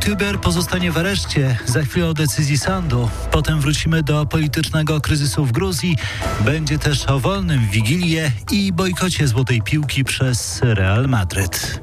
YouTuber pozostanie w areszcie. Za chwilę o decyzji sądu. Potem wrócimy do politycznego kryzysu w Gruzji. Będzie też o wolnym w Wigilię i bojkocie złotej piłki przez Real Madryt.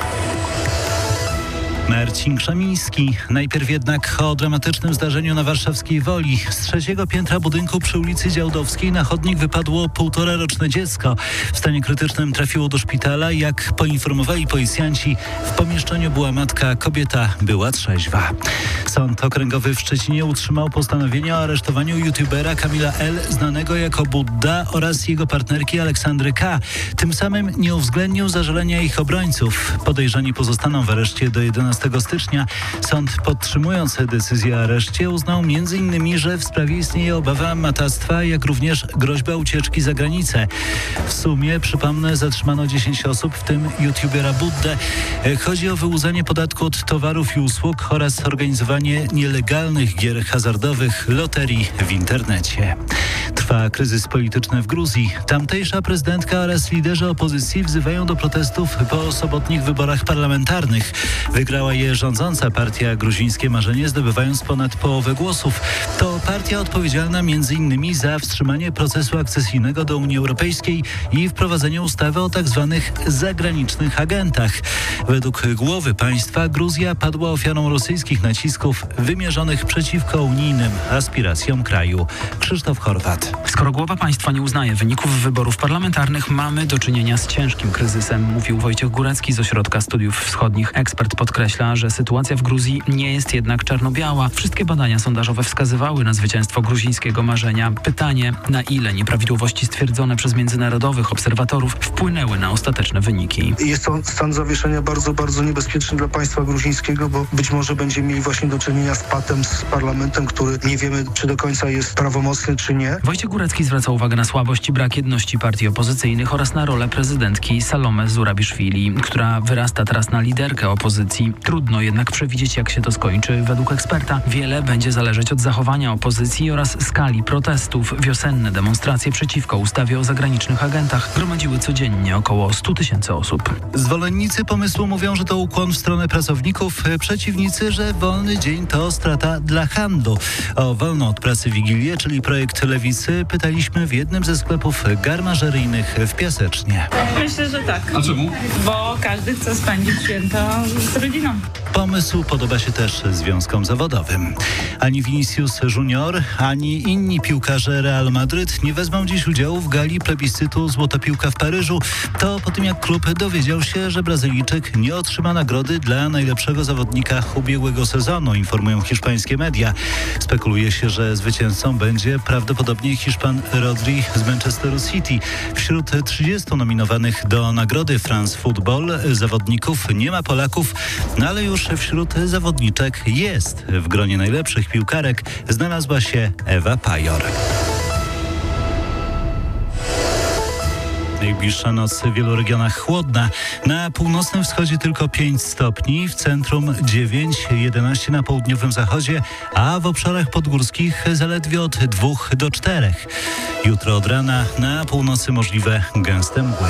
Marcin Krzemiński. Najpierw jednak o dramatycznym zdarzeniu na warszawskiej Woli. Z 3. piętra budynku przy ulicy Działdowskiej na chodnik wypadło 1,5-roczne dziecko. W stanie krytycznym trafiło do szpitala. Jak poinformowali policjanci, w pomieszczeniu była matka, kobieta była trzeźwa. Sąd okręgowy w Szczecinie utrzymał postanowienie o aresztowaniu youtubera Kamila L., znanego jako Budda, oraz jego partnerki Aleksandry K. Tym samym nie uwzględnił zażalenia ich obrońców. Podejrzani pozostaną w areszcie do 11 stycznia. Sąd, podtrzymując decyzję o areszcie, uznał m.in., że w sprawie istnieje obawa matactwa, jak również groźba ucieczki za granicę. W sumie, przypomnę, zatrzymano 10 osób, w tym youtubera Buddę. Chodzi o wyłudzanie podatku od towarów i usług oraz organizowanie nielegalnych gier hazardowych, loterii w internecie. Trwa kryzys polityczny w Gruzji. Tamtejsza prezydentka oraz liderzy opozycji wzywają do protestów po sobotnich wyborach parlamentarnych. Wygrała je rządząca partia Gruzińskie Marzenie, zdobywając ponad połowę głosów. To partia odpowiedzialna m.in. za wstrzymanie procesu akcesyjnego do Unii Europejskiej i wprowadzenie ustawy o tzw. zagranicznych agentach. Według głowy państwa Gruzja padła ofiarą rosyjskich nacisków wymierzonych przeciwko unijnym aspiracjom kraju. Krzysztof Horwat. Skoro głowa państwa nie uznaje wyników wyborów parlamentarnych, mamy do czynienia z ciężkim kryzysem, mówił Wojciech Górecki z Ośrodka Studiów Wschodnich. Ekspert podkreśla, że sytuacja w Gruzji nie jest jednak czarno-biała. Wszystkie badania sondażowe wskazywały na zwycięstwo gruzińskiego marzenia. Pytanie, na ile nieprawidłowości stwierdzone przez międzynarodowych obserwatorów wpłynęły na ostateczne wyniki. Jest to stan zawieszenia bardzo, bardzo niebezpieczny dla państwa gruzińskiego, bo być może będziemy mieli właśnie do czynienia z patem, z parlamentem, który nie wiemy, czy do końca jest prawomocny, czy nie. Wojciech Górecki zwraca uwagę na słabość i brak jedności partii opozycyjnych oraz na rolę prezydentki Salome Zurabiszwili, która wyrasta teraz na liderkę opozycji. Trudno jednak przewidzieć, jak się to skończy. Według eksperta wiele będzie zależeć od zachowania opozycji oraz skali protestów. Wiosenne demonstracje przeciwko ustawie o zagranicznych agentach gromadziły codziennie około 100 000 osób. Zwolennicy pomysłu mówią, że to ukłon w stronę pracowników. Przeciwnicy, że wolny dzień to strata dla handlu. O wolną od pracy Wigilię, czyli projekt Lewicy, pytaliśmy w jednym ze sklepów garmażeryjnych w Piasecznie. Myślę, że tak. A czemu? Bo każdy chce spędzić święta z rodziną. Pomysł podoba się też związkom zawodowym. Ani Vinicius Junior, ani inni piłkarze Real Madryt nie wezmą dziś udziału w gali plebiscytu Złota Piłka w Paryżu. To po tym, jak klub dowiedział się, że Brazylijczyk nie otrzyma nagrody dla najlepszego zawodnika ubiegłego sezonu, informują hiszpańskie media. Spekuluje się, że zwycięzcą będzie prawdopodobnie Hiszpan Rodri z Manchesteru City. Wśród 30 nominowanych do nagrody France Football zawodników nie ma Polaków, no ale już wśród zawodniczek jest. W gronie najlepszych piłkarek znalazła się Ewa Pajor. Najbliższa noc w wielu regionach chłodna. Na północnym wschodzie tylko 5 stopni, w centrum 9, 11 na południowym zachodzie, a w obszarach podgórskich zaledwie od 2 do 4. Jutro od rana na północy możliwe gęste mgły.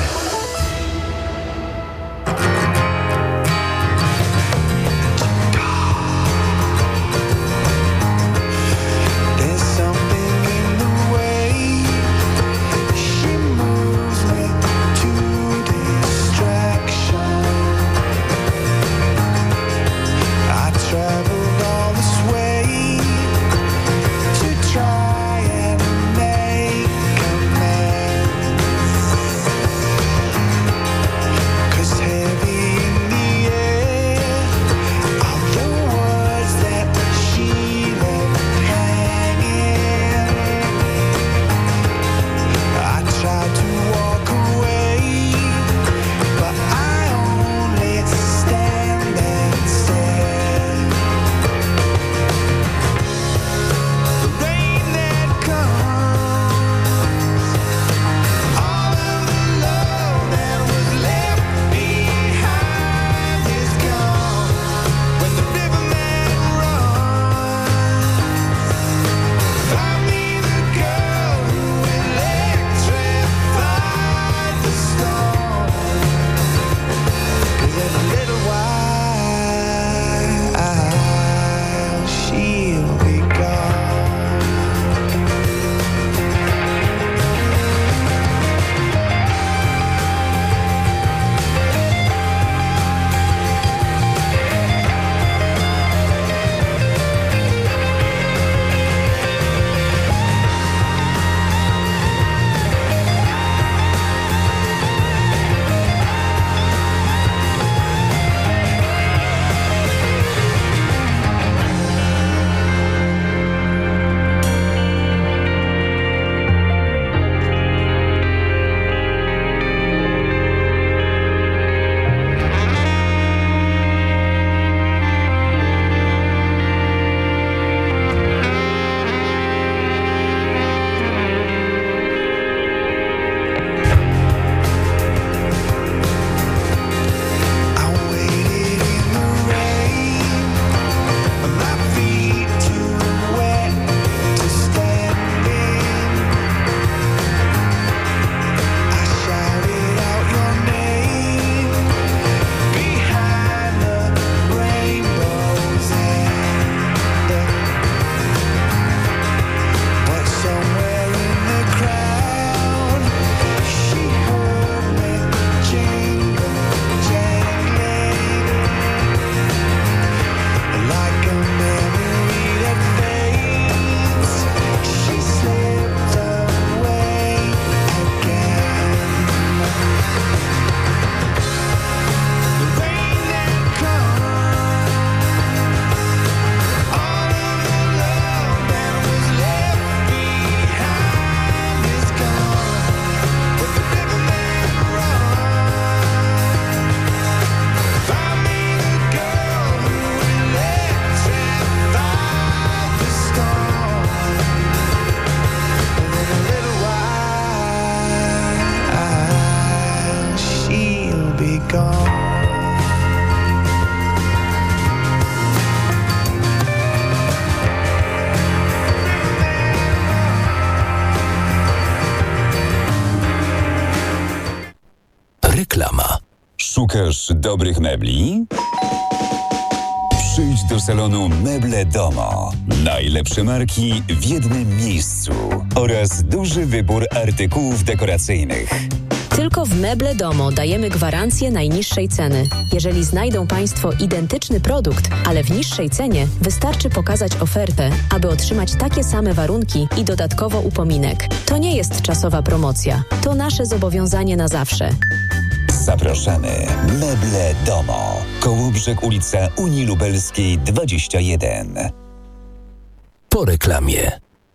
Szukasz dobrych mebli? Przyjdź do salonu Meble Domo. Najlepsze marki w jednym miejscu oraz duży wybór artykułów dekoracyjnych. Tylko w Meble Domo dajemy gwarancję najniższej ceny. Jeżeli znajdą Państwo identyczny produkt, ale w niższej cenie, wystarczy pokazać ofertę, aby otrzymać takie same warunki i dodatkowo upominek. To nie jest czasowa promocja. To nasze zobowiązanie na zawsze. Zapraszamy. Meble Domo. Kołobrzeg, ulica Unii Lubelskiej 21. Po reklamie.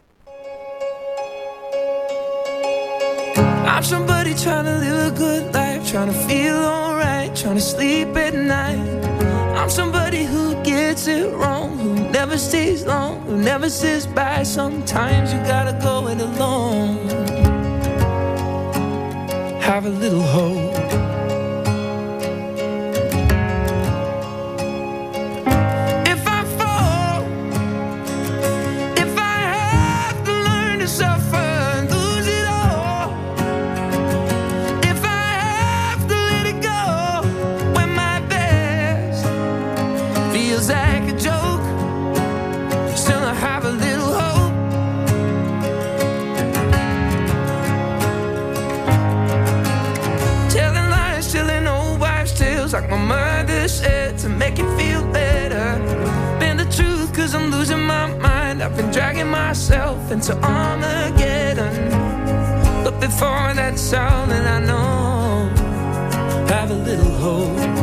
I'm somebody trying to live a good life, trying to feel alright, trying to sleep at night. I'm somebody who gets it wrong, who never stays long, who never says bye. Sometimes you gotta go it alone. Have a little hope. Like my mother said, to make it feel better. Been the truth, cause I'm losing my mind. I've been dragging myself into Armageddon. But before that's all that I know, have a little hope.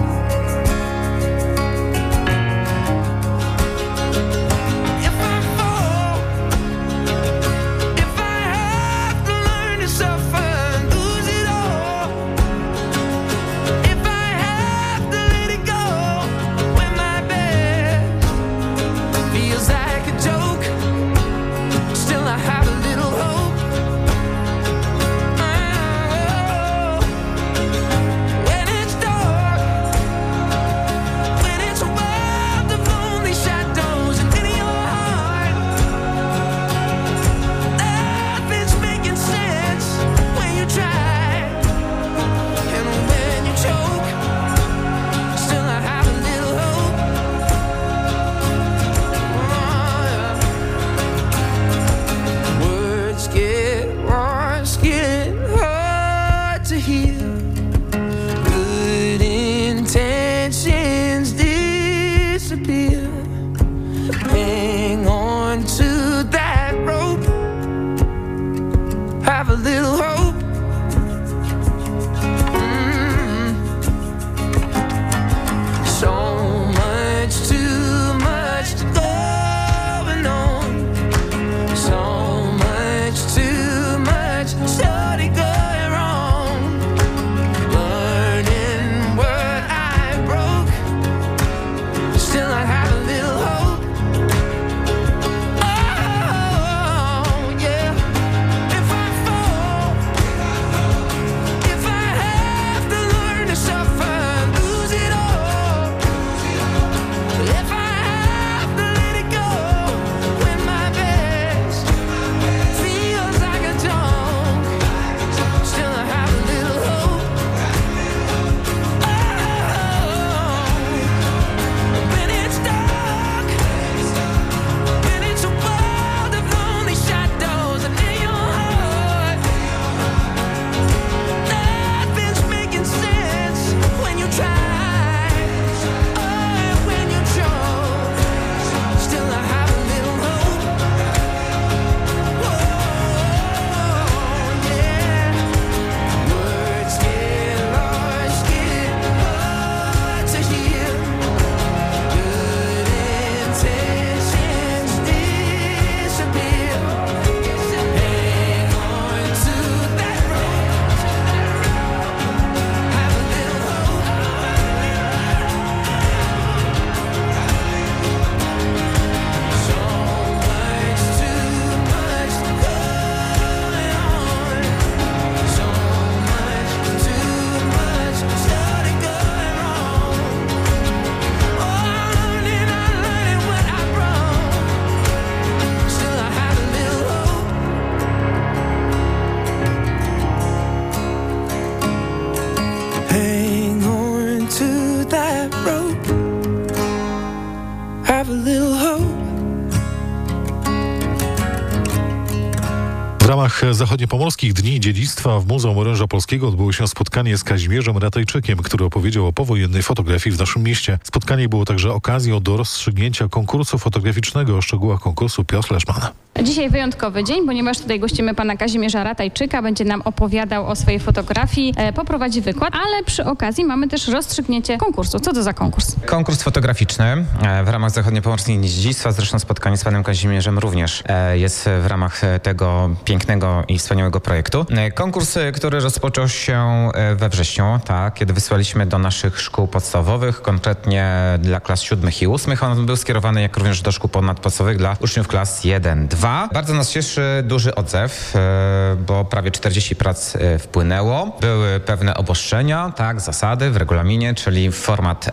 ramach Zachodniopomorskich Dni Dziedzictwa w Muzeum Oręża Polskiego odbyło się spotkanie z Kazimierzem Ratajczykiem, który opowiedział o powojennej fotografii w naszym mieście. Spotkanie było także okazją do rozstrzygnięcia konkursu fotograficznego. O szczegółach konkursu Piotr Leszman. Dzisiaj wyjątkowy dzień, ponieważ tutaj gościmy pana Kazimierza Ratajczyka. Będzie nam opowiadał o swojej fotografii, poprowadzi wykład, ale przy okazji mamy też rozstrzygnięcie konkursu. Co to za konkurs? Konkurs fotograficzny w ramach Zachodniopomorskich Dni Dziedzictwa. Zresztą spotkanie z panem Kazimierzem również jest w ramach tego pięknego i wspaniałego projektu. Konkurs, który rozpoczął się we wrześniu, kiedy wysłaliśmy do naszych szkół podstawowych, konkretnie dla klas 7 i 8. On był skierowany jak również do szkół ponadpodstawowych dla uczniów klas 1, 2. Bardzo nas cieszy duży odzew, bo prawie 40 prac wpłynęło. Były pewne obostrzenia, zasady w regulaminie, czyli format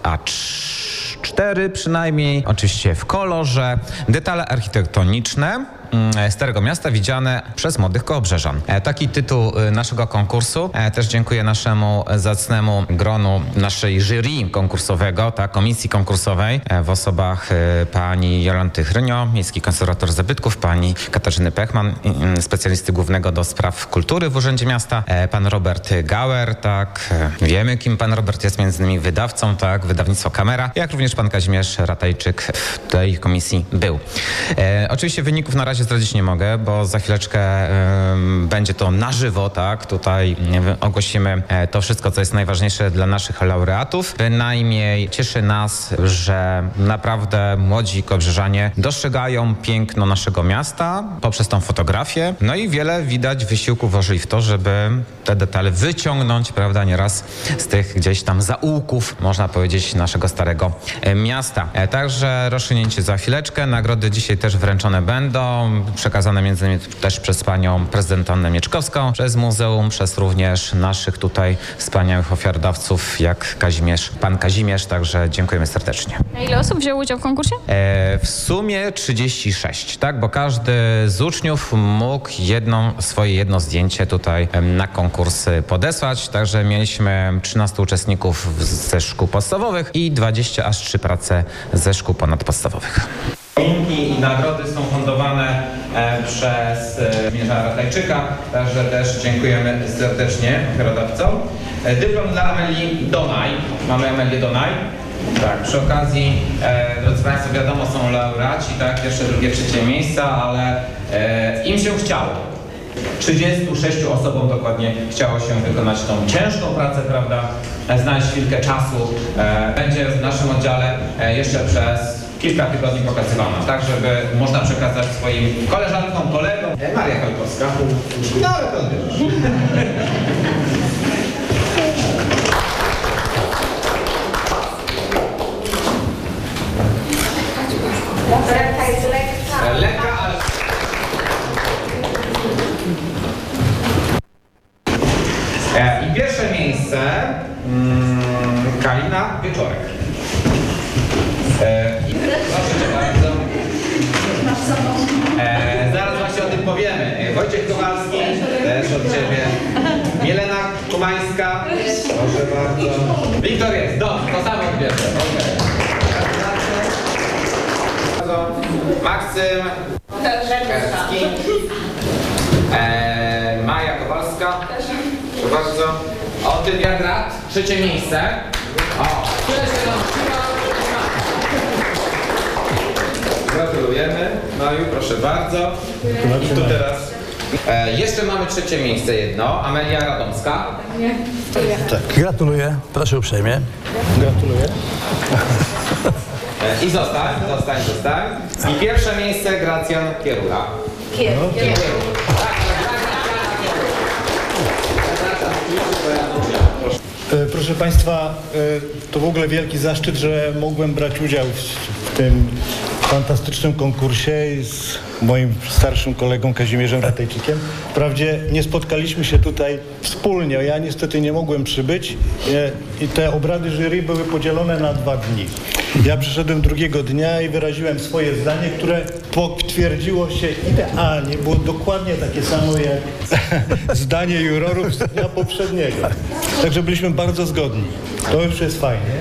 A4 przynajmniej, oczywiście w kolorze, detale architektoniczne Starego Miasta widziane przez młodych kołobrzeżan. Taki tytuł naszego konkursu. Też dziękuję naszemu zacnemu gronu naszej jury konkursowego, komisji konkursowej w osobach pani Jolanty Hrynio, miejski konserwator zabytków, pani Katarzyny Pechman, specjalisty głównego do spraw kultury w Urzędzie Miasta, pan Robert Gauer, wiemy kim pan Robert jest, między innymi wydawcą, wydawnictwo Kamera, jak również pan Kazimierz Ratajczyk w tej komisji był. Oczywiście wyników na razie zdradzić nie mogę, bo za chwileczkę będzie to na żywo, tutaj ogłosimy to wszystko, co jest najważniejsze dla naszych laureatów. Bynajmniej cieszy nas, że naprawdę młodzi kołbrzeżanie dostrzegają piękno naszego miasta poprzez tą fotografię. No i wiele widać wysiłku włożyli w to, żeby te detale wyciągnąć, nieraz z tych gdzieś tam zaułków, można powiedzieć, naszego Starego Miasta. Także rozstrzygnięcie za chwileczkę. Nagrody dzisiaj też wręczone będą. Przekazane między innymi też przez panią prezydent Annę Mieczkowską, przez muzeum, przez również naszych tutaj wspaniałych ofiarodawców jak pan Kazimierz, także dziękujemy serdecznie. A ile osób wzięło udział w konkursie? W sumie 36, bo każdy z uczniów mógł jedno zdjęcie tutaj na konkurs podesłać, także mieliśmy 13 uczestników ze szkół podstawowych i 23 prace ze szkół ponadpodstawowych. I nagrody są fundowane przez Kazimierza Ratajczyka, także też dziękujemy serdecznie ofiarodawcom. Dyplom dla Amelii Donaj. Mamy Amelię Donaj. Przy okazji, drodzy Państwo, wiadomo, są laureaci, pierwsze, drugie, trzecie miejsca, ale im się chciało. 36 osobom dokładnie chciało się wykonać tą ciężką pracę, znaleźć chwilkę czasu. Będzie w naszym oddziale jeszcze przez kilka tygodni pokazywana, żeby można przekazać swoim koleżankom, kolegom. Maria Kalkowska. No, ale to odbierzesz. Lekka, ale... I pierwsze miejsce Kalina Wieczorek. Proszę bardzo. Zaraz właśnie o tym powiemy. Wojciech Kowalski, też od ciebie. Jelena Kumańska, proszę bardzo. Wiktor jest, dobrze, to samo odbierze. Maksym Kerski. Maja Kowalska, proszę bardzo. Otyn Jadrat, trzecie miejsce. Gratulujemy. No i proszę bardzo. I tu teraz jeszcze mamy trzecie miejsce jedno. Amelia Radomska. Gratuluję. Proszę uprzejmie. Gratuluję. I zostań. I pierwsze miejsce Gracjan Kierula. Proszę Państwa, to w ogóle wielki zaszczyt, że mogłem brać udział w tym fantastycznym konkursie z moim starszym kolegą Kazimierzem Ratajczykiem. Wprawdzie nie spotkaliśmy się tutaj wspólnie, ja niestety nie mogłem przybyć i te obrady jury były podzielone na 2 dni. Ja przyszedłem drugiego dnia i wyraziłem swoje zdanie, które potwierdziło się idealnie, było dokładnie takie samo jak zdanie jurorów z dnia poprzedniego. Także byliśmy bardzo zgodni. To już jest fajnie.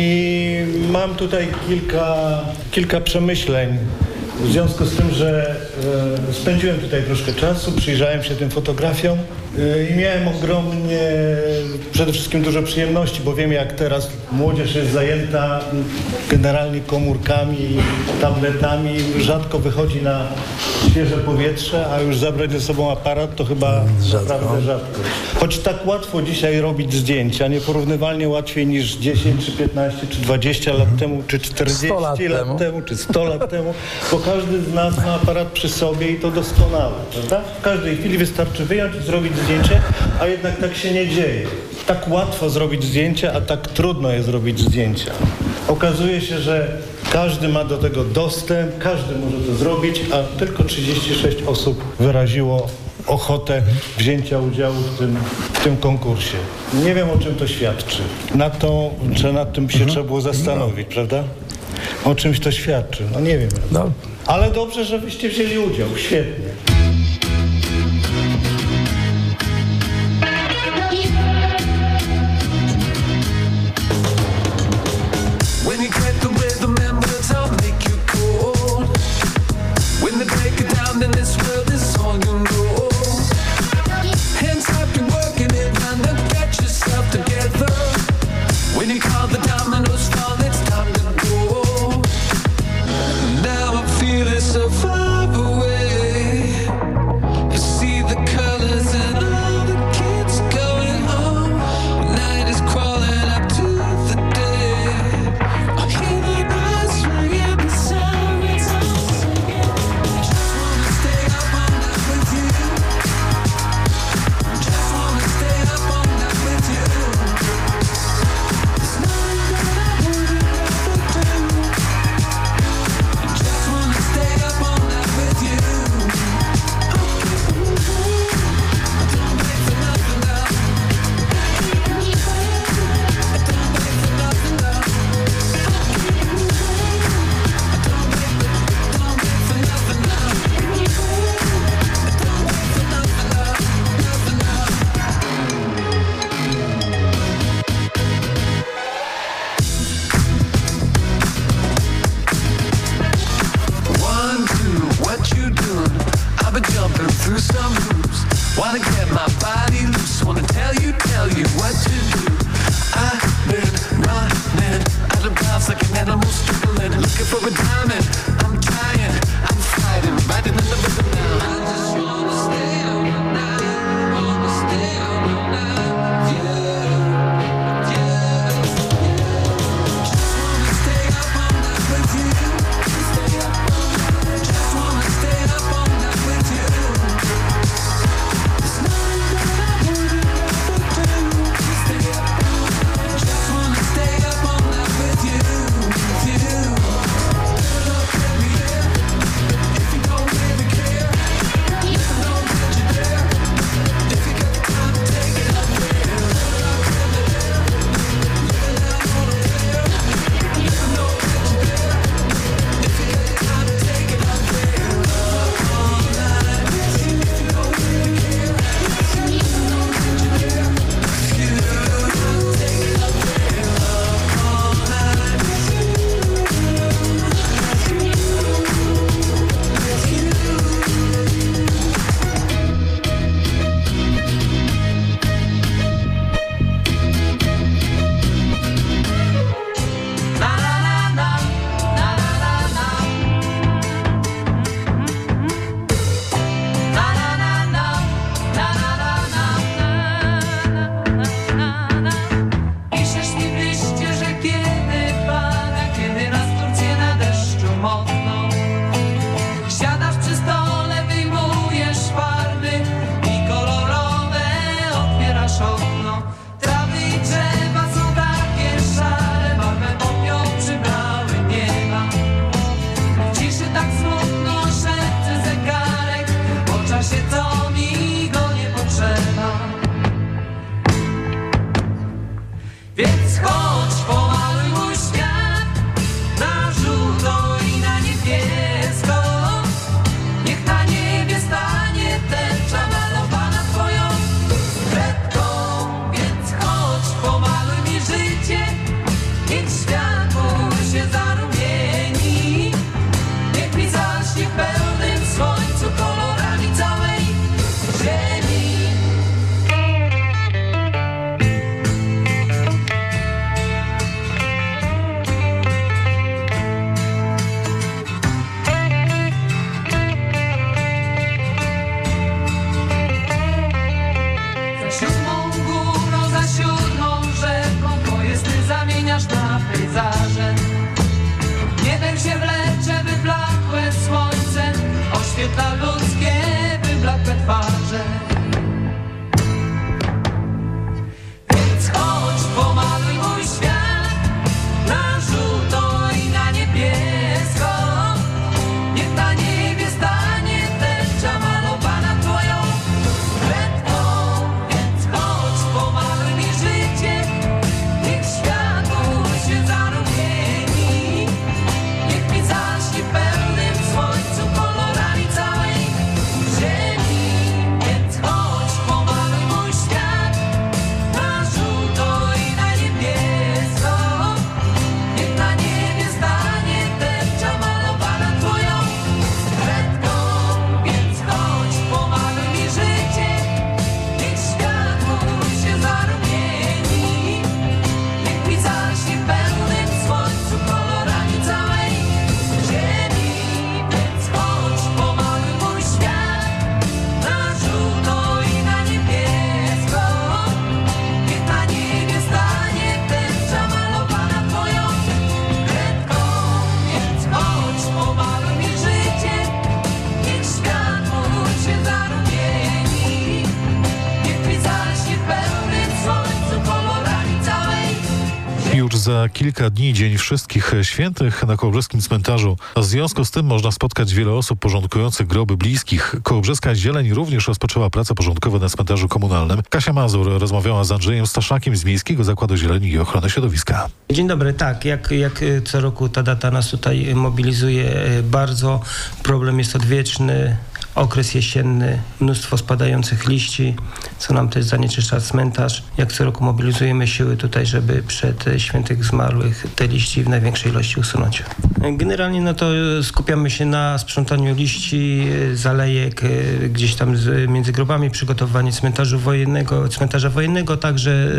I mam tutaj kilka przemyśleń w związku z tym, że spędziłem tutaj troszkę czasu, przyjrzałem się tym fotografiom i miałem ogromnie, przede wszystkim dużo przyjemności, bo wiem, jak teraz młodzież jest zajęta generalnie komórkami, tabletami, rzadko wychodzi na świeże powietrze, a już zabrać ze sobą aparat to chyba naprawdę rzadko. Choć tak łatwo dzisiaj robić zdjęcia, nieporównywalnie łatwiej niż 10, czy 15, czy 20 lat temu, czy 40 lat temu, czy 100 lat temu, bo każdy z nas ma aparat przy sobie i to doskonale, prawda? W każdej chwili wystarczy wyjąć i zrobić zdjęcie, a jednak tak się nie dzieje. Tak łatwo zrobić zdjęcie, a tak trudno jest zrobić zdjęcia. Okazuje się, że każdy ma do tego dostęp, każdy może to zrobić, a tylko 36 osób wyraziło ochotę wzięcia udziału w tym konkursie. Nie wiem, o czym to świadczy. Nad tym się trzeba było zastanowić, prawda? O czymś to świadczy. No nie wiem. No. Ale dobrze, że wyście wzięli udział. Świetnie. oświetla ludzkie wyblakłe twarze. Więc chodź, pomaluj mój świat na żółto i na niebiesko. Niech na niebie stanie tęcza malowana twoją kredką. Więc chodź, pomaluj mi życie, niech światło się zarumieni. Niech mi zaśnie pełnym słońcu kolorami całej ziemi. Więc chodź, pomaluj mój świat na żółto i na niebiesko. Niech na niebie stanie tęcza malowana twoją kredką. Więc chodź, pomaluj mi życie, niech światło się zarumieni. Niech mi zaśnie pełnym słońcu kolorami całej ziemi. Więc chodź, pomaluj mój świat na żółto i na niebiesko. Niech na niebie stanie tęcza malowana twoją kredką. Więc chodź, pomaluj mi życie, niech światło się zarumieni. Niech mi zaśnie pełnym słońcu kolorami całej Już za kilka dni Dzień Wszystkich Świętych na kołobrzeskim cmentarzu. W związku z tym można spotkać wiele osób porządkujących groby bliskich. Kołobrzeska Zieleń również rozpoczęła prace porządkowe na cmentarzu komunalnym. Kasia Mazur rozmawiała z Andrzejem Staszakiem z Miejskiego Zakładu Zieleni i Ochrony Środowiska. Dzień dobry, tak, jak co roku ta data nas tutaj mobilizuje bardzo. Problem jest odwieczny, okres jesienny, mnóstwo spadających liści, co nam też zanieczyszcza cmentarz. Jak co roku mobilizujemy siły tutaj, żeby przed świętych zmarłych te liści w największej ilości usunąć. Generalnie no to skupiamy się na sprzątaniu liści, zalejek, gdzieś tam między grobami, przygotowanie cmentarza wojennego, także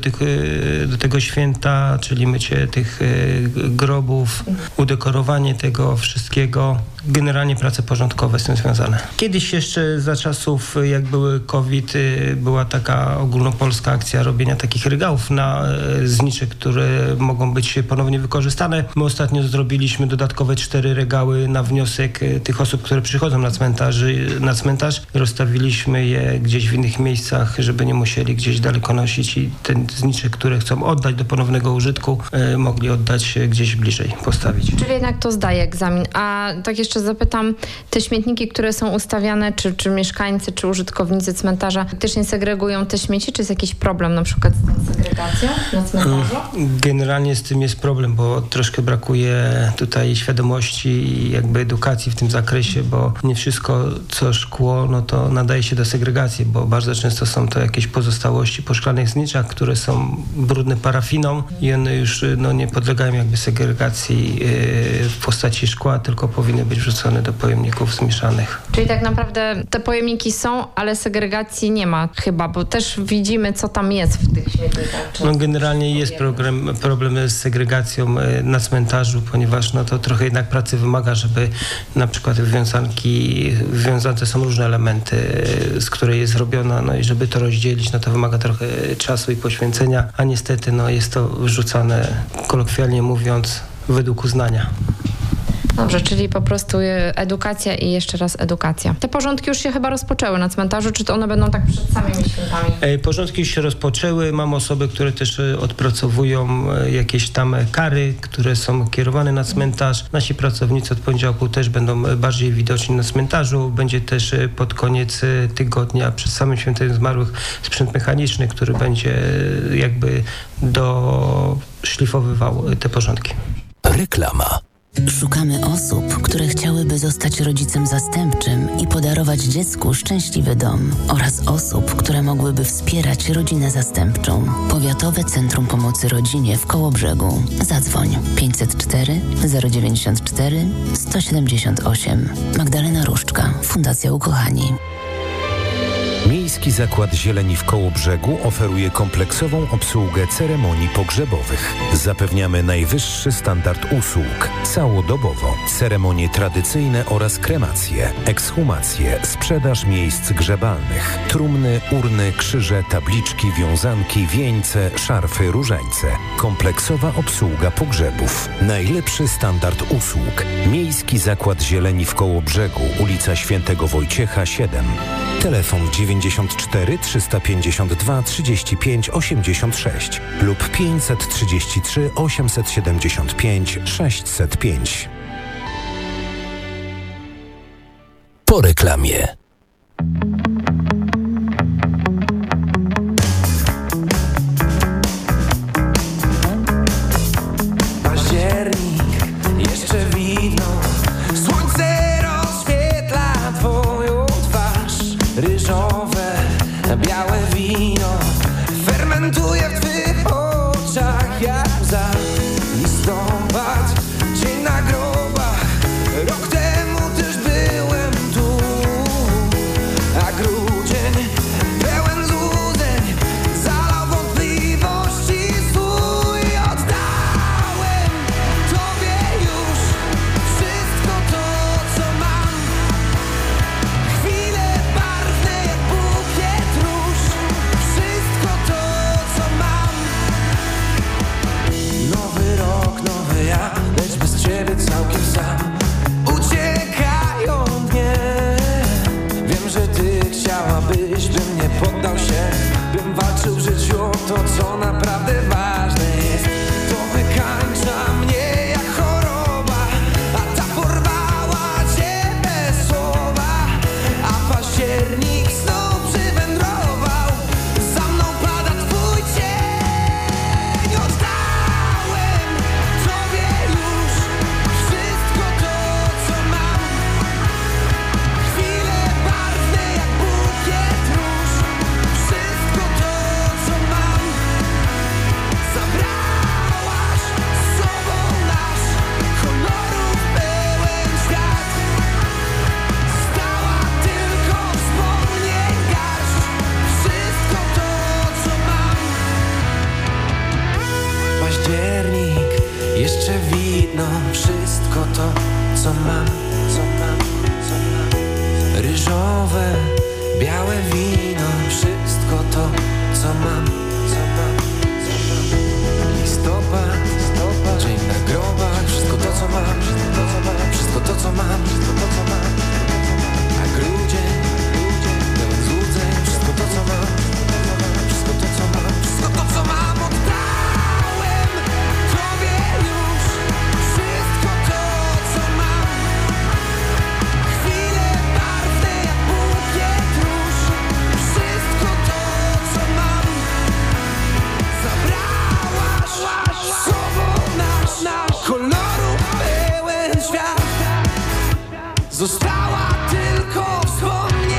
do tego święta, czyli mycie tych grobów, udekorowanie tego wszystkiego. Generalnie prace porządkowe z tym związane. Kiedyś jeszcze za czasów, jak były COVID, była taka ogólnopolska akcja robienia takich regałów na znicze, które mogą być ponownie wykorzystane. My ostatnio zrobiliśmy dodatkowe 4 regały na wniosek tych osób, które przychodzą na cmentarz. Rozstawiliśmy je gdzieś w innych miejscach, żeby nie musieli gdzieś daleko nosić i te znicze, które chcą oddać do ponownego użytku, mogli oddać gdzieś bliżej, postawić. Czyli jednak to zdaje egzamin. A tak jeszcze zapytam, te śmietniki, które są ustawiane, czy mieszkańcy, czy użytkownicy cmentarza faktycznie segregują te śmieci, czy jest jakiś problem na przykład z tą segregacją na cmentarzu? Generalnie z tym jest problem, bo troszkę brakuje tutaj świadomości i jakby edukacji w tym zakresie, bo nie wszystko, co szkło, no to nadaje się do segregacji, bo bardzo często są to jakieś pozostałości po szklanych zniczach, które są brudne parafiną i one już nie podlegają jakby segregacji w postaci szkła, tylko powinny być wrzucone do pojemników zmieszanych. Czyli tak naprawdę te pojemniki są, ale segregacji nie ma chyba, bo też widzimy, co tam jest w tych śmietnikach. Generalnie jest problem z segregacją na cmentarzu, ponieważ to trochę jednak pracy wymaga, żeby na przykład w wiązance są różne elementy, z której jest zrobiona, i żeby to rozdzielić, to wymaga trochę czasu i poświęcenia, a niestety jest to wrzucane, kolokwialnie mówiąc, według uznania. Dobrze, czyli po prostu edukacja i jeszcze raz edukacja. Te porządki już się chyba rozpoczęły na cmentarzu, czy to one będą tak przed samymi świętami? Porządki już się rozpoczęły. Mam osoby, które też odpracowują jakieś tam kary, które są kierowane na cmentarz. Nasi pracownicy od poniedziałku też będą bardziej widoczni na cmentarzu. Będzie też pod koniec tygodnia, przed samym świętem zmarłych, sprzęt mechaniczny, który będzie jakby doszlifowywał te porządki. Reklama. Szukamy osób, które chciałyby zostać rodzicem zastępczym i podarować dziecku szczęśliwy dom oraz osób, które mogłyby wspierać rodzinę zastępczą. Powiatowe Centrum Pomocy Rodzinie w Kołobrzegu. Zadzwoń 504 094 178. Magdalena Różczka, Fundacja Ukochani. Miejski Miejski Zakład Zieleni w Kołobrzegu oferuje kompleksową obsługę ceremonii pogrzebowych. Zapewniamy najwyższy standard usług, całodobowo, ceremonie tradycyjne oraz kremacje, ekshumacje, sprzedaż miejsc grzebalnych, trumny, urny, krzyże, tabliczki, wiązanki, wieńce, szarfy, różańce. Kompleksowa obsługa pogrzebów. Najlepszy standard usług. Miejski Zakład Zieleni w Kołobrzegu, ulica Świętego Wojciecha 7. Telefon 94 352 35 86 lub 533 875 605. Po reklamie. Październik, jeszcze widno, słońce rozświetla twoją twarz. Ryżowe, białe wino fermentuje w twych oczach jak łza. Listopad, dzień na grobach, rok temu też byłem tu, a grudzień pełen złudzeń zalał wątpliwości swój. Oddałem tobie już wszystko to, co mam. Chwile barwne jak bukiet róż, wszystko to, co mam. Nowy rok, nowy ja, lecz bez ciebie całkiem sam. Uciekają dnie. Wiem, że ty chciałabyś, bym nie poddał się, bym walczył w życiu o to, co naprawdę ważne jest. To wykańcza mnie jak choroba, a ta porwała cię bez słowa. A październik znów przywędrował, za mną pada twój cień. Oddałem tobie już wszystko to, co mam. Chwile barwne jak bukiet róż, wszystko to, co mam. Zabrałaś z sobą nasz kolorów pełen świat. Stała tylko wspomnień garść, wszystko to, co mam. Październik, jeszcze widno, wszystko to, co mam, co mam, co mam. Ryżowe, białe wino, wszystko to, co mam, co mam, co mam. Listopad, dzień na grobach, wszystko to, co mam, wszystko to, co mam, wszystko to, co mam, wszystko to, co mam. A grudzień, pełen złudzeń, wszystko to, co mam, wszystko to, co mam, wszystko to, co mam. Oddałem tobie już wszystko to, co mam. Chwile barwne jak bukiet róż, wszystko to, co mam. Zabrałaś z sobą nasz kolorów pełen świat. Została tylko wspomnień.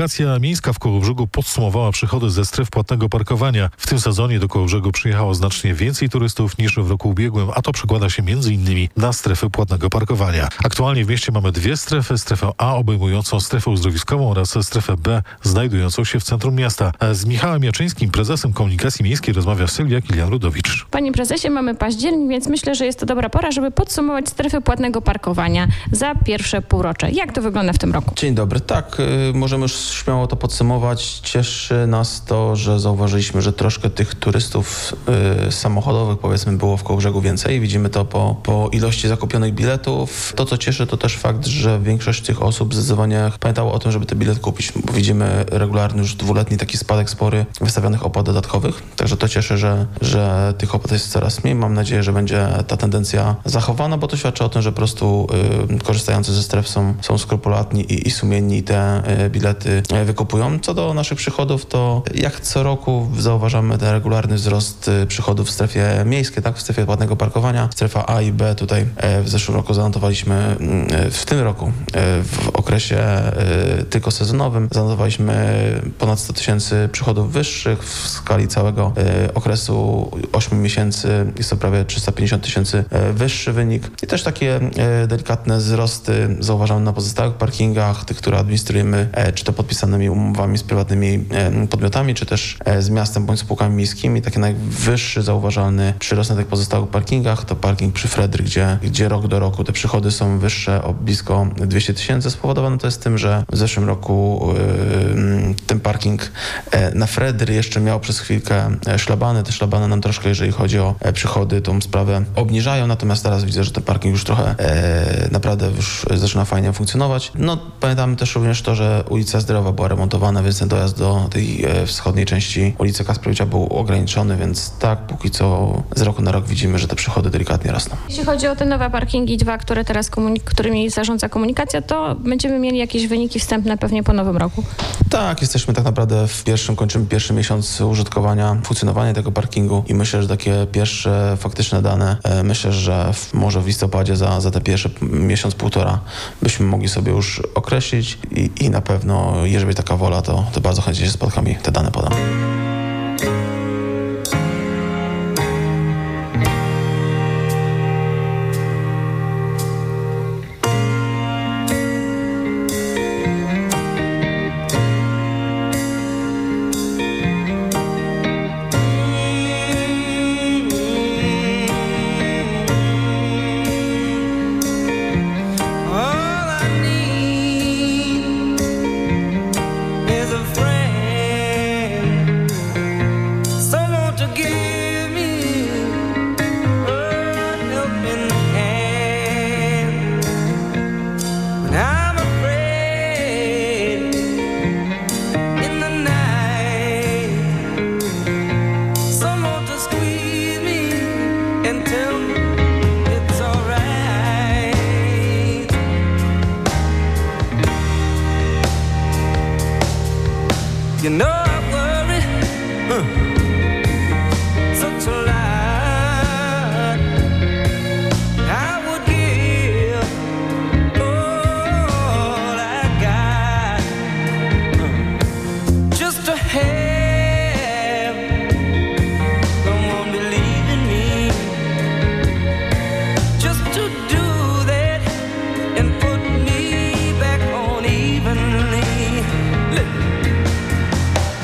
Komunikacja miejska w Kołobrzegu podsumowała przychody ze stref płatnego parkowania. W tym sezonie do Kołobrzegu przyjechało znacznie więcej turystów niż w roku ubiegłym, a to przekłada się m.in. na strefy płatnego parkowania. Aktualnie w mieście mamy dwie strefy. Strefę A obejmującą strefę uzdrowiskową oraz strefę B znajdującą się w centrum miasta. Z Michałem Jaczyńskim, prezesem Komunikacji Miejskiej, rozmawia Sylwia Kilian-Rudowicz. Panie prezesie, mamy październik, więc myślę, że jest to dobra pora, żeby podsumować strefy płatnego parkowania za pierwsze półrocze. Jak to wygląda w tym roku? Dzień dobry. Tak, możemy już śmiało to podsumować. Cieszy nas to, że zauważyliśmy, że troszkę tych turystów samochodowych, powiedzmy, było w Kołobrzegu więcej. Widzimy to po ilości zakupionych biletów. To, co cieszy, to też fakt, że większość tych osób zdecydowanie pamiętało o tym, żeby ten bilet kupić, bo widzimy regularny już 2-letni taki spadek spory wystawionych opłat dodatkowych. Także to cieszy, że tych opłat jest coraz mniej. Mam nadzieję, że będzie ta tendencja zachowana, bo to świadczy o tym, że po prostu korzystający ze stref są skrupulatni i sumienni i te bilety wykupują. Co do naszych przychodów, to jak co roku zauważamy ten regularny wzrost przychodów w strefie miejskiej, tak, w strefie płatnego parkowania. Strefa A i B tutaj w zeszłym roku zanotowaliśmy, w tym roku w okresie tylko sezonowym zanotowaliśmy ponad 100 tysięcy przychodów wyższych. W skali całego okresu 8 miesięcy jest to prawie 350 tysięcy wyższy wynik. I też takie delikatne wzrosty zauważamy na pozostałych parkingach, tych, które administrujemy, czy to podpisanymi umowami z prywatnymi podmiotami, czy też z miastem bądź spółkami miejskimi. Taki najwyższy zauważalny przyrost na tych pozostałych parkingach to parking przy Fredry, gdzie rok do roku te przychody są wyższe o blisko 200 tysięcy. Spowodowane to jest tym, że w zeszłym roku ten parking na Fredry jeszcze miał przez chwilkę szlabany. Te szlabany nam troszkę, jeżeli chodzi o przychody, tą sprawę obniżają, natomiast teraz widzę, że ten parking już trochę naprawdę już zaczyna fajnie funkcjonować. No, pamiętamy też również to, że ulica Zdrowa była remontowana, więc ten dojazd do tej wschodniej części ulicy Kasprowicza był ograniczony, więc tak, póki co z roku na rok widzimy, że te przychody delikatnie rosną. Jeśli chodzi o te nowe parkingi, które teraz którymi zarządza komunikacja, to będziemy mieli jakieś wyniki wstępne pewnie po nowym roku. Tak, jesteśmy tak naprawdę kończymy pierwszy miesiąc użytkowania, funkcjonowania tego parkingu i myślę, że takie pierwsze faktyczne dane, myślę, że może w listopadzie za te pierwsze miesiąc, półtora byśmy mogli sobie już określić i na pewno, jeżeli będzie taka wola, to bardzo chętnie się spotkam i te dane podam. You know I worry such a lot. I would give all I got just to have someone believe in me, just to do that and put me back on evenly.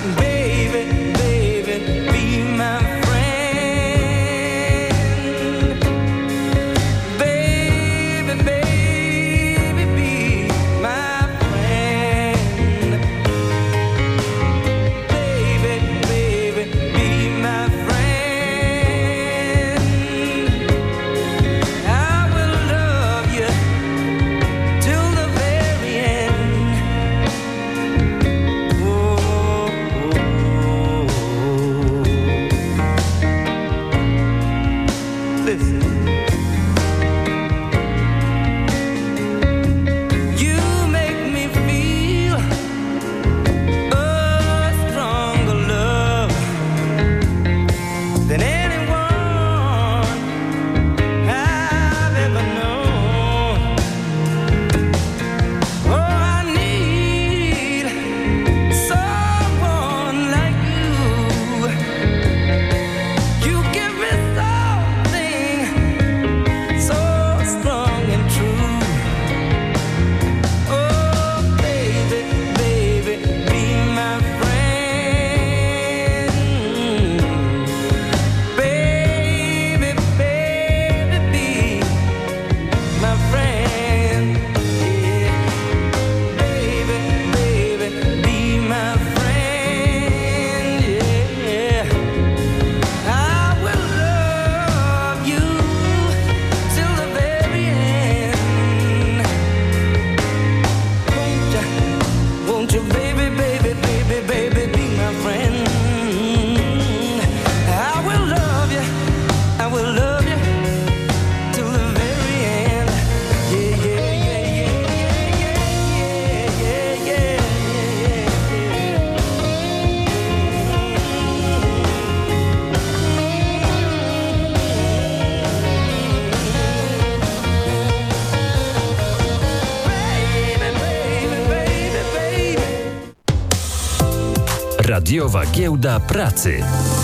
Radiowa Giełda Pracy.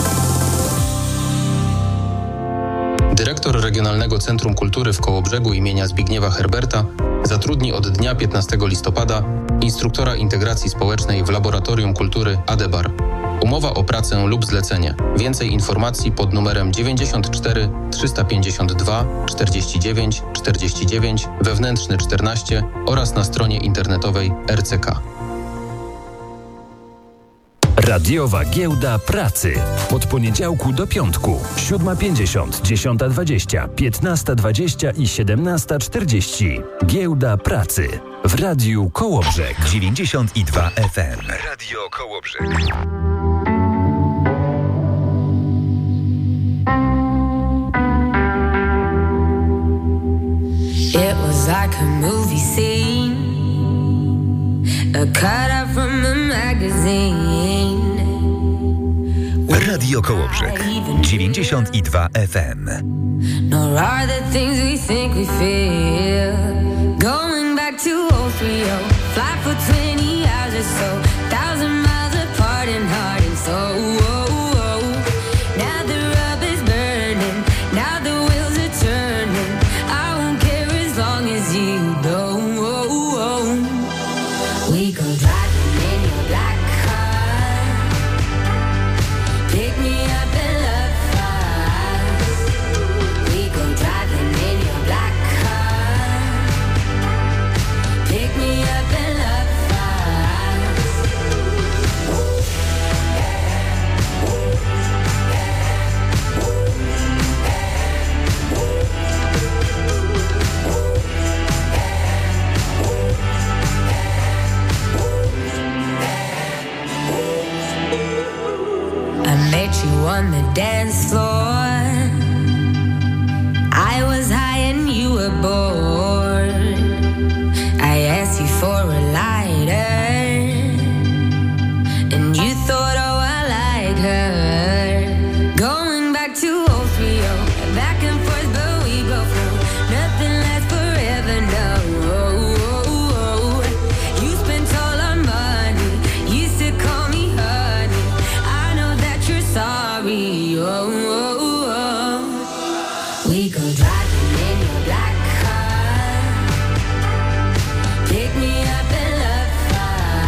Dyrektor Regionalnego Centrum Kultury w Kołobrzegu imienia Zbigniewa Herberta zatrudni od dnia 15 listopada instruktora integracji społecznej w Laboratorium Kultury Adebar. Umowa o pracę lub zlecenie. Więcej informacji pod numerem 94 352 49 49 wewnętrzny 14 oraz na stronie internetowej RCK. Radiowa Giełda Pracy. Od poniedziałku do piątku. 7:50, 10:20, 15:20 i 17:40. Giełda Pracy. W Radiu Kołobrzeg. 92 FM. Radio Kołobrzeg. It was like a movie scene, a cutout from a magazine. Radio Kołobrzeg 92 FM. Nor are the things we think we feel. Going back to 030, fly for 20 hours or so, 1,000 miles apart and heart and soul. Now the rub is burning, now the wheels are turning. I won't care as long as you don't. We go driving in your black car. Pick me up and love fast. We go driving in your black car. Pick me up and love fast. I met you on the dance floor. I was high and you were bored. I asked you for a lighter, and you thought, oh, I like her. Going back to 030, back and forth, but we both know nothing lasts forever, no. You spent all our money, used to call me honey. I know that you're sorry, We go driving in your black car. Pick me up and love fast.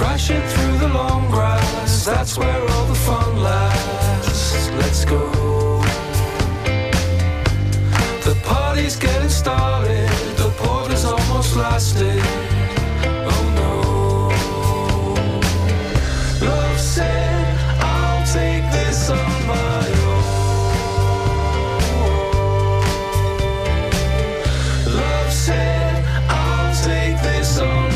Crashing through the long grass, that's where all the fun lasts. Let's go. The party's getting started, the porter's almost lasted. Oh no. Love said, I'll take this on my own. Love said, I'll take this on my own.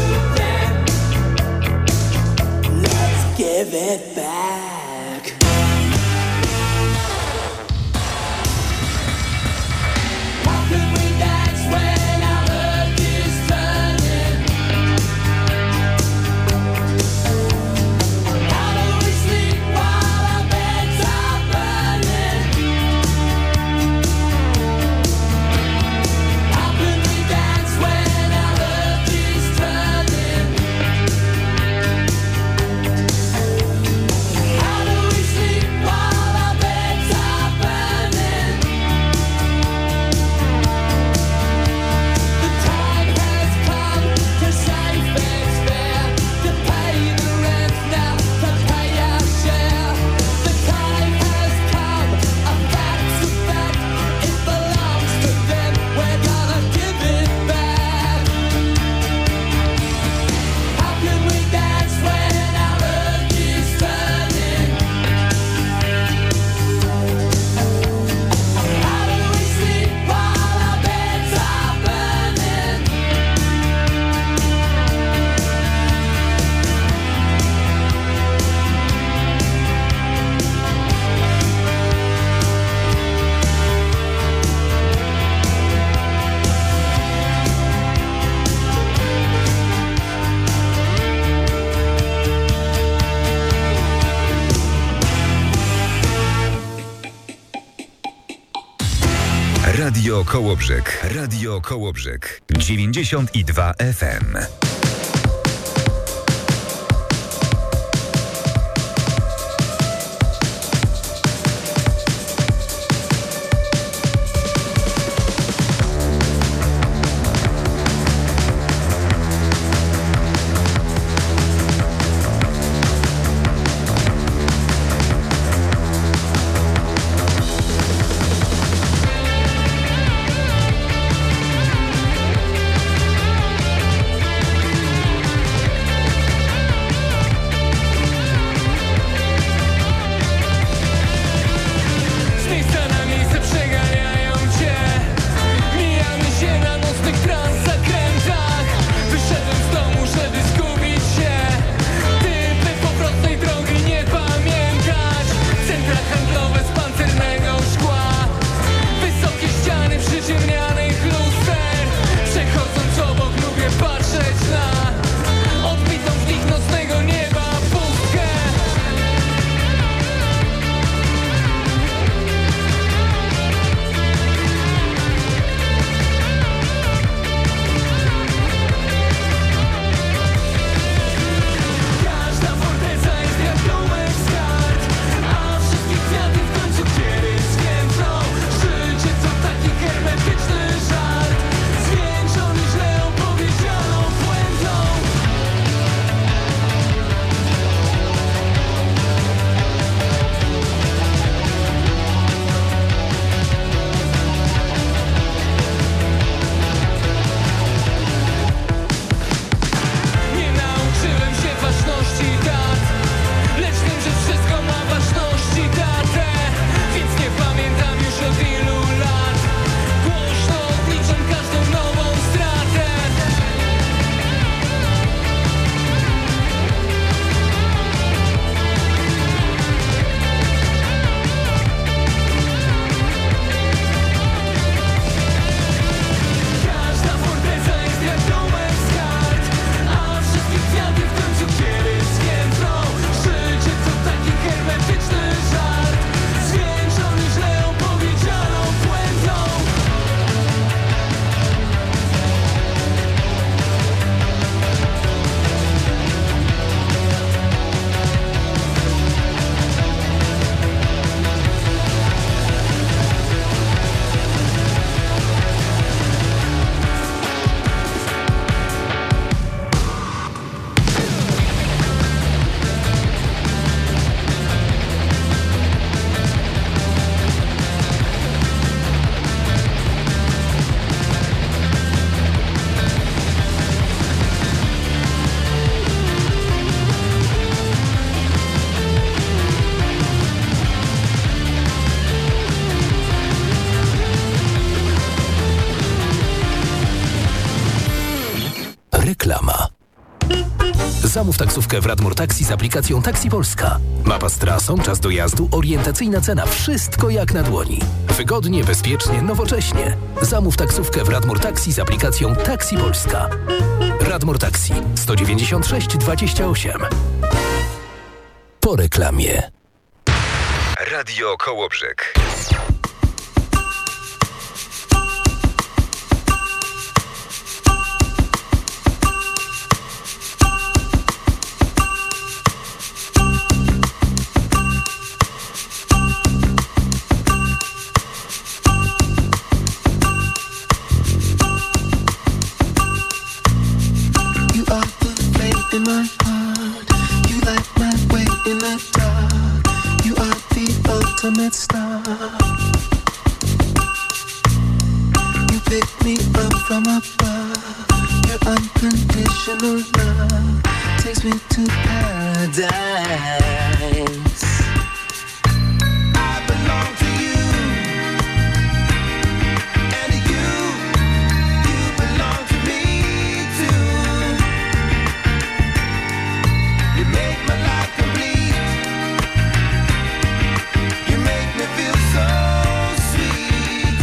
Give it back. Radio Kołobrzeg. Radio Kołobrzeg. 92 FM. Reklama. Zamów taksówkę w Radmor Taxi z aplikacją Taxi Polska. Mapa z trasą, czas dojazdu, orientacyjna cena. Wszystko jak na dłoni. Wygodnie, bezpiecznie, nowocześnie. Zamów taksówkę w Radmor Taxi z aplikacją Taxi Polska. Radmor Taxi 196 28. Po reklamie. Radio Kołobrzeg. In my heart, you light my way in the dark. You are the ultimate star. You pick me up from above. Your unconditional love takes me to paradise. I belong to you, and you belong to me too. You make my life complete. You make me feel so sweet.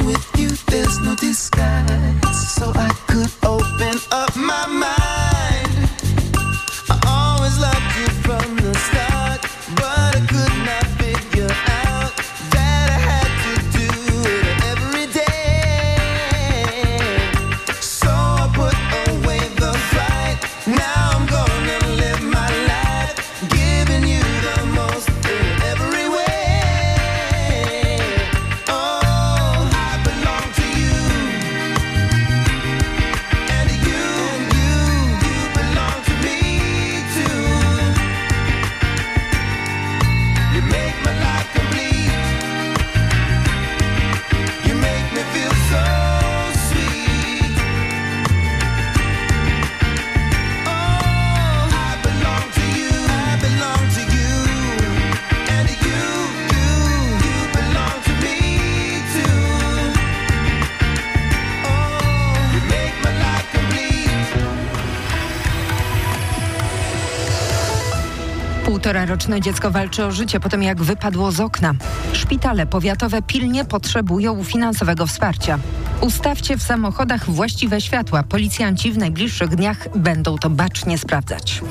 with you, there's no disguise. So I could open up my mind. I always loved you from the start, but I could not figure out that I had to do it every day. So I put away the fight. Now I'm gonna live my life, giving you the most in every way. Oh, I belong to you, and you belong to me too. You make my life complete. You make me feel so sweet. Oh, I belong to you, and you belong to me too. Oh, you make my life complete. Półtoraroczne dziecko walczy o życie po tym, jak wypadło z okna. Szpitale powiatowe pilnie potrzebują finansowego wsparcia. Ustawcie w samochodach właściwe światła. Policjanci w najbliższych dniach będą to bacznie sprawdzać.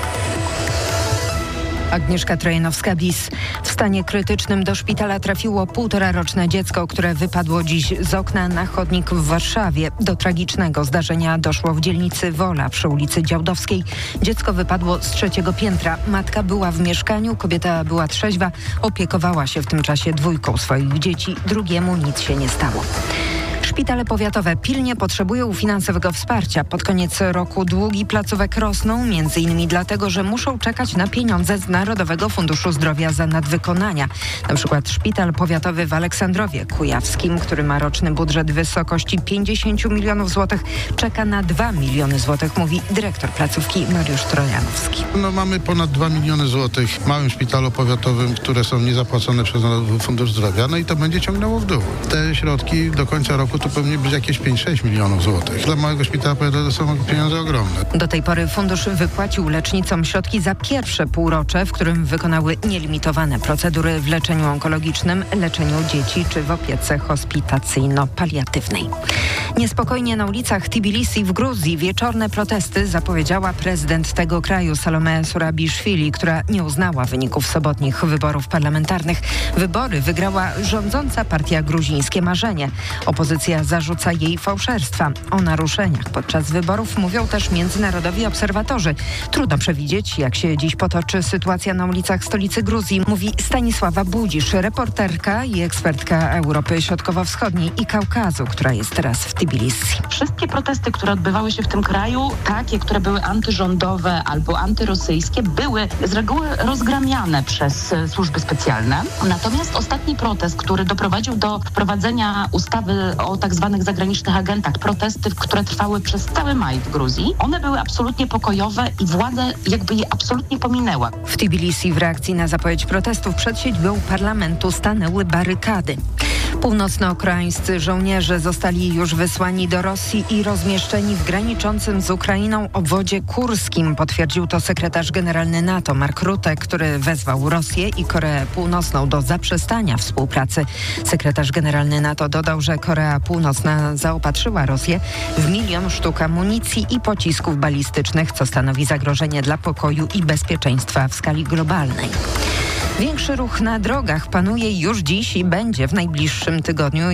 Agnieszka Trojanowska-Bliss. W stanie krytycznym do szpitala trafiło półtoraroczne dziecko, które wypadło dziś z okna na chodnik w Warszawie. Do tragicznego zdarzenia doszło w dzielnicy Wola przy ulicy Działdowskiej. Dziecko wypadło z 3. piętra. Matka była w mieszkaniu, kobieta była trzeźwa, opiekowała się w tym czasie 2 swoich dzieci. Drugiemu nic się nie stało. Szpitale powiatowe pilnie potrzebują finansowego wsparcia. Pod koniec roku długi placówek rosną, m.in. dlatego, że muszą czekać na pieniądze z Narodowego Funduszu Zdrowia za nadwykonania. Na przykład szpital powiatowy w Aleksandrowie Kujawskim, który ma roczny budżet w wysokości 50 milionów złotych, czeka na 2 miliony złotych, mówi dyrektor placówki Mariusz Trojanowski. Mamy ponad 2 miliony złotych w małym szpitalu powiatowym, które są niezapłacone przez Narodowy Fundusz Zdrowia, i to będzie ciągnęło w dół. Te środki do końca roku to pewnie być jakieś 5-6 milionów złotych. Dla małego szpitala powiatowego są pieniądze ogromne. Do tej pory fundusz wypłacił lecznicom środki za pierwsze półrocze, w którym wykonały nielimitowane procedury w leczeniu onkologicznym, leczeniu dzieci czy w opiece hospitacyjno-paliatywnej. Niespokojnie na ulicach Tbilisi w Gruzji wieczorne protesty zapowiedziała prezydent tego kraju Salome Zurabiszwili, która nie uznała wyników sobotnich wyborów parlamentarnych. Wybory wygrała rządząca partia Gruzińskie Marzenie. Opozycja zarzuca jej fałszerstwa. O naruszeniach podczas wyborów mówią też międzynarodowi obserwatorzy. Trudno przewidzieć, jak się dziś potoczy sytuacja na ulicach stolicy Gruzji, mówi Stanisława Budzisz, reporterka i ekspertka Europy Środkowo-Wschodniej i Kaukazu, która jest teraz w Tbilisi. Wszystkie protesty, które odbywały się w tym kraju, takie, które były antyrządowe albo antyrosyjskie, były z reguły rozgramiane przez służby specjalne. Natomiast ostatni protest, który doprowadził do wprowadzenia ustawy o tak zwanych zagranicznych agentach, protesty, które trwały przez cały maj w Gruzji, one były absolutnie pokojowe i władza jakby je absolutnie pominęła. W Tbilisi w reakcji na zapowiedź protestów przed siedzibą parlamentu stanęły barykady. Północno-koreańscy żołnierze zostali już wysłani do Rosji i rozmieszczeni w graniczącym z Ukrainą obwodzie kurskim, potwierdził to sekretarz generalny NATO Mark Rutte, który wezwał Rosję i Koreę Północną do zaprzestania współpracy. Sekretarz generalny NATO dodał, że Korea Północna zaopatrzyła Rosję w 1 milion sztuk amunicji i pocisków balistycznych, co stanowi zagrożenie dla pokoju i bezpieczeństwa w skali globalnej. Większy ruch na drogach panuje już dziś i będzie w najbliższym tygodniu.